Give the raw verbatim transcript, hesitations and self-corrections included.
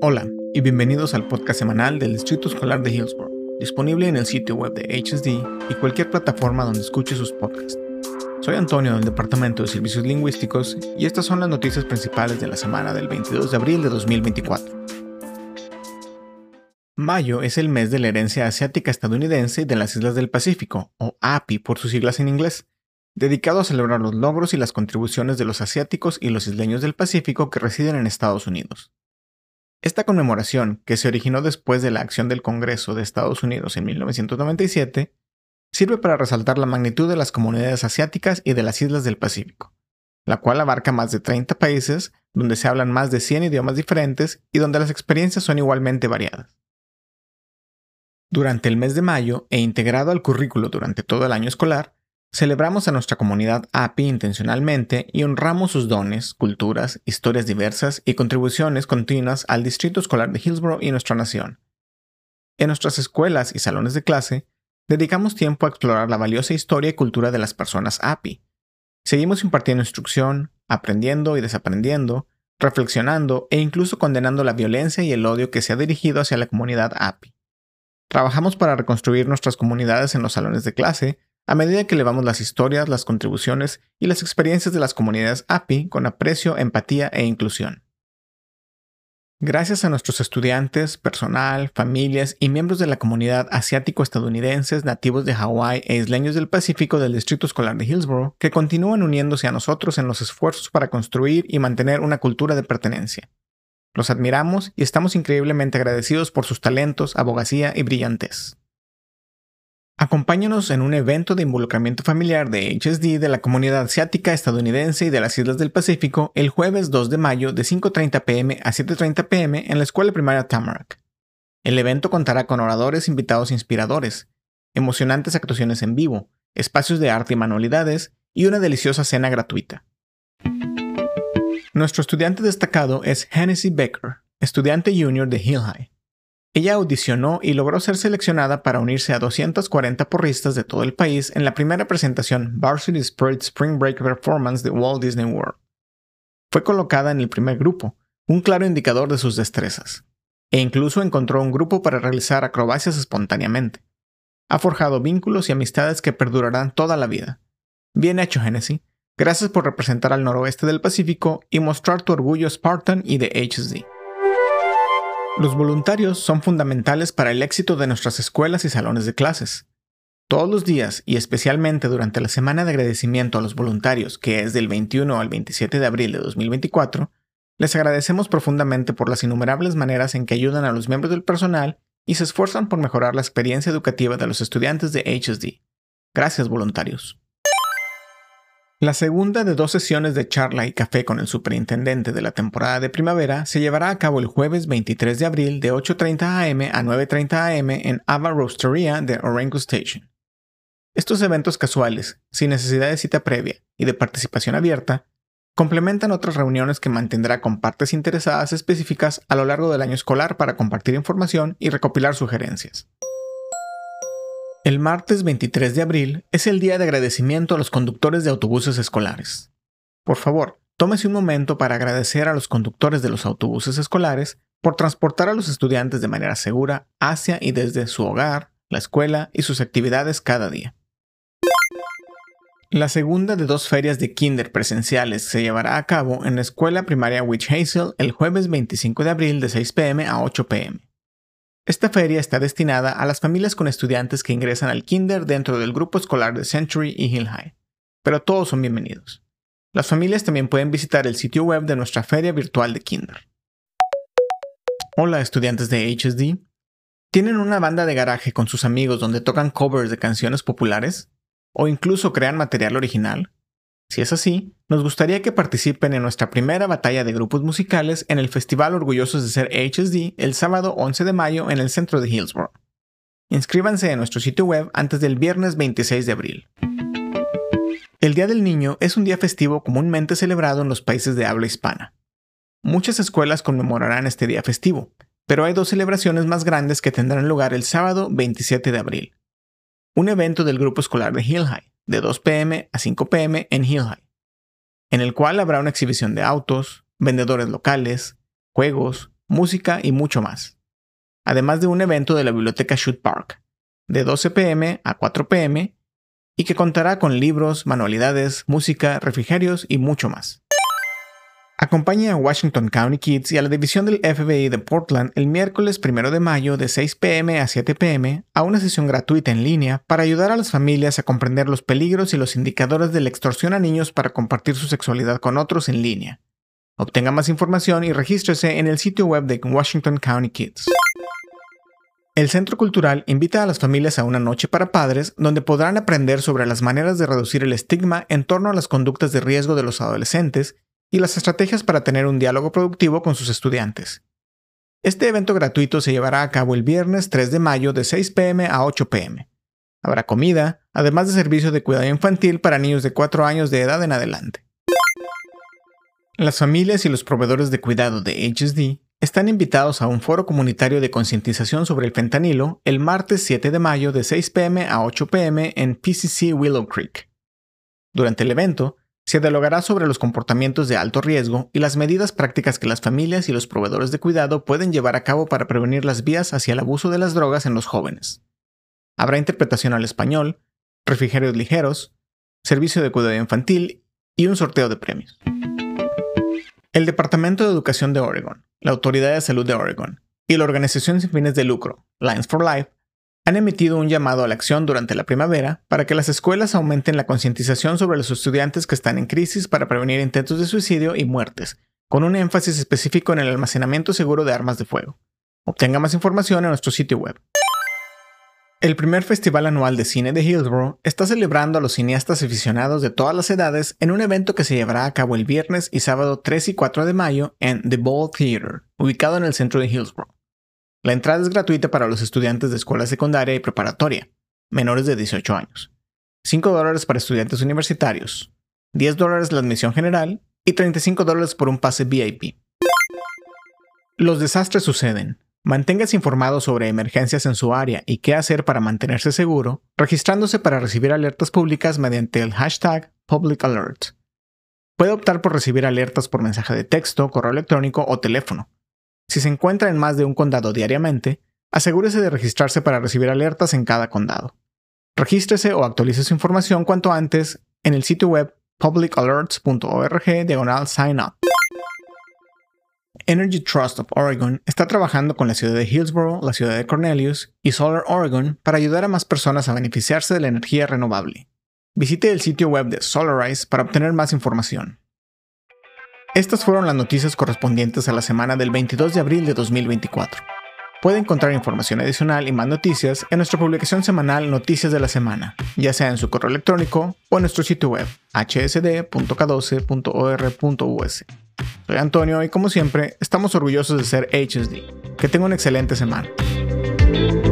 Hola y bienvenidos al podcast semanal del Distrito Escolar de Hillsborough, disponible en el sitio web de H S D y cualquier plataforma donde escuche sus podcasts. Soy Antonio del Departamento de Servicios Lingüísticos y estas son las noticias principales de la semana del veintidós de abril de dos mil veinticuatro. Mayo es el mes de la herencia asiática estadounidense y de las Islas del Pacífico, o A P I por sus siglas en inglés, dedicado a celebrar los logros y las contribuciones de los asiáticos y los isleños del Pacífico que residen en Estados Unidos. Esta conmemoración, que se originó después de la acción del Congreso de Estados Unidos en mil novecientos noventa y siete, sirve para resaltar la magnitud de las comunidades asiáticas y de las Islas del Pacífico, la cual abarca más de treinta países, donde se hablan más de cien idiomas diferentes y donde las experiencias son igualmente variadas. Durante el mes de mayo, e integrado al currículo durante todo el año escolar, celebramos a nuestra comunidad A P I intencionalmente y honramos sus dones, culturas, historias diversas y contribuciones continuas al Distrito Escolar de Hillsborough y nuestra nación. En nuestras escuelas y salones de clase, dedicamos tiempo a explorar la valiosa historia y cultura de las personas A P I. Seguimos impartiendo instrucción, aprendiendo y desaprendiendo, reflexionando e incluso condenando la violencia y el odio que se ha dirigido hacia la comunidad A P I. Trabajamos para reconstruir nuestras comunidades en los salones de clase a medida que elevamos las historias, las contribuciones y las experiencias de las comunidades A P I con aprecio, empatía e inclusión. Gracias a nuestros estudiantes, personal, familias y miembros de la comunidad asiático-estadounidenses, nativos de Hawái e isleños del Pacífico del Distrito Escolar de Hillsborough, que continúan uniéndose a nosotros en los esfuerzos para construir y mantener una cultura de pertenencia. Los admiramos y estamos increíblemente agradecidos por sus talentos, abogacía y brillantez. Acompáñanos en un evento de involucramiento familiar de H S D de la comunidad asiática estadounidense y de las Islas del Pacífico el jueves dos de mayo de cinco treinta p m a siete treinta p m en la escuela primaria Tamarack. El evento contará con oradores invitados inspiradores, emocionantes actuaciones en vivo, espacios de arte y manualidades y una deliciosa cena gratuita. Nuestro estudiante destacado es Hennessy Becker, estudiante junior de Hill High. Ella audicionó y logró ser seleccionada para unirse a doscientas cuarenta porristas de todo el país en la primera presentación Varsity Spirit Spring Break Performance de Walt Disney World. Fue colocada en el primer grupo, un claro indicador de sus destrezas, e incluso encontró un grupo para realizar acrobacias espontáneamente. Ha forjado vínculos y amistades que perdurarán toda la vida. Bien hecho, Hennessy. Gracias por representar al noroeste del Pacífico y mostrar tu orgullo Spartan y de H S D. Los voluntarios son fundamentales para el éxito de nuestras escuelas y salones de clases. Todos los días, y especialmente durante la semana de agradecimiento a los voluntarios, que es del veintiuno al veintisiete de abril de dos mil veinticuatro, les agradecemos profundamente por las innumerables maneras en que ayudan a los miembros del personal y se esfuerzan por mejorar la experiencia educativa de los estudiantes de H S D. Gracias, voluntarios. La segunda de dos sesiones de charla y café con el superintendente de la temporada de primavera se llevará a cabo el jueves veintitrés de abril de ocho treinta a m a nueve treinta a m en Ava Roasteria de Orenco Station. Estos eventos casuales, sin necesidad de cita previa y de participación abierta, complementan otras reuniones que mantendrá con partes interesadas específicas a lo largo del año escolar para compartir información y recopilar sugerencias. El martes veintitrés de abril es el día de agradecimiento a los conductores de autobuses escolares. Por favor, tómese un momento para agradecer a los conductores de los autobuses escolares por transportar a los estudiantes de manera segura hacia y desde su hogar, la escuela y sus actividades cada día. La segunda de dos ferias de kinder presenciales se llevará a cabo en la escuela primaria Witch Hazel el jueves veinticinco de abril de seis p m a ocho p m Esta feria está destinada a las familias con estudiantes que ingresan al kinder dentro del grupo escolar de Century y Hill High, pero todos son bienvenidos. Las familias también pueden visitar el sitio web de nuestra feria virtual de kinder. Hola, estudiantes de H S D. ¿Tienen una banda de garaje con sus amigos donde tocan covers de canciones populares? ¿O incluso crean material original? Si es así, nos gustaría que participen en nuestra primera batalla de grupos musicales en el Festival Orgullosos de Ser H S D el sábado once de mayo en el centro de Hillsborough. Inscríbanse en nuestro sitio web antes del viernes veintiséis de abril. El Día del Niño es un día festivo comúnmente celebrado en los países de habla hispana. Muchas escuelas conmemorarán este día festivo, pero hay dos celebraciones más grandes que tendrán lugar el sábado veintisiete de abril. Un evento del grupo escolar de Hill High, de dos p m a cinco p m en Hill High, en el cual habrá una exhibición de autos, vendedores locales, juegos, música y mucho más. Además de un evento de la biblioteca Schutt Park, de doce pe eme a cuatro pe eme, y que contará con libros, manualidades, música, refrigerios y mucho más. Acompaña a Washington County Kids y a la división del F B I de Portland el miércoles primero de mayo de seis pe eme a siete pe eme a una sesión gratuita en línea para ayudar a las familias a comprender los peligros y los indicadores de la extorsión a niños para compartir su sexualidad con otros en línea. Obtenga más información y regístrese en el sitio web de Washington County Kids. El Centro Cultural invita a las familias a una noche para padres donde podrán aprender sobre las maneras de reducir el estigma en torno a las conductas de riesgo de los adolescentes y las estrategias para tener un diálogo productivo con sus estudiantes. Este evento gratuito se llevará a cabo el viernes tres de mayo de seis pe eme a ocho pe eme. Habrá comida, además de servicio de cuidado infantil para niños de cuatro años de edad en adelante. Las familias y los proveedores de cuidado de H S D están invitados a un foro comunitario de concientización sobre el fentanilo el martes siete de mayo de seis pe eme a ocho pe eme en P C C Willow Creek. Durante el evento, se dialogará sobre los comportamientos de alto riesgo y las medidas prácticas que las familias y los proveedores de cuidado pueden llevar a cabo para prevenir las vías hacia el abuso de las drogas en los jóvenes. Habrá interpretación al español, refrigerios ligeros, servicio de cuidado infantil y un sorteo de premios. El Departamento de Educación de Oregon, la Autoridad de Salud de Oregon y la organización sin fines de lucro, Lions for Life, han emitido un llamado a la acción durante la primavera para que las escuelas aumenten la concientización sobre los estudiantes que están en crisis para prevenir intentos de suicidio y muertes, con un énfasis específico en el almacenamiento seguro de armas de fuego. Obtenga más información en nuestro sitio web. El primer Festival Anual de Cine de Hillsborough está celebrando a los cineastas aficionados de todas las edades en un evento que se llevará a cabo el viernes y sábado tres y cuatro de mayo en The Ball Theater, ubicado en el centro de Hillsborough. La entrada es gratuita para los estudiantes de escuela secundaria y preparatoria, menores de dieciocho años. cinco dólares para estudiantes universitarios, diez dólares la admisión general y treinta y cinco dólares por un pase V I P. Los desastres suceden. Manténgase informado sobre emergencias en su área y qué hacer para mantenerse seguro, registrándose para recibir alertas públicas mediante el hashtag Public Alert. Puede optar por recibir alertas por mensaje de texto, correo electrónico o teléfono. Si se encuentra en más de un condado diariamente, asegúrese de registrarse para recibir alertas en cada condado. Regístrese o actualice su información cuanto antes en el sitio web public alerts punto org diagonal sign up. Energy Trust of Oregon está trabajando con la ciudad de Hillsborough, la ciudad de Cornelius y Solar Oregon para ayudar a más personas a beneficiarse de la energía renovable. Visite el sitio web de Solarize para obtener más información. Estas fueron las noticias correspondientes a la semana del veintidós de abril de dos mil veinticuatro. Puede encontrar información adicional y más noticias en nuestra publicación semanal Noticias de la Semana, ya sea en su correo electrónico o en nuestro sitio web h s d punto k doce punto o r punto u s. Soy Antonio y como siempre, estamos orgullosos de ser H S D. Que tenga una excelente semana.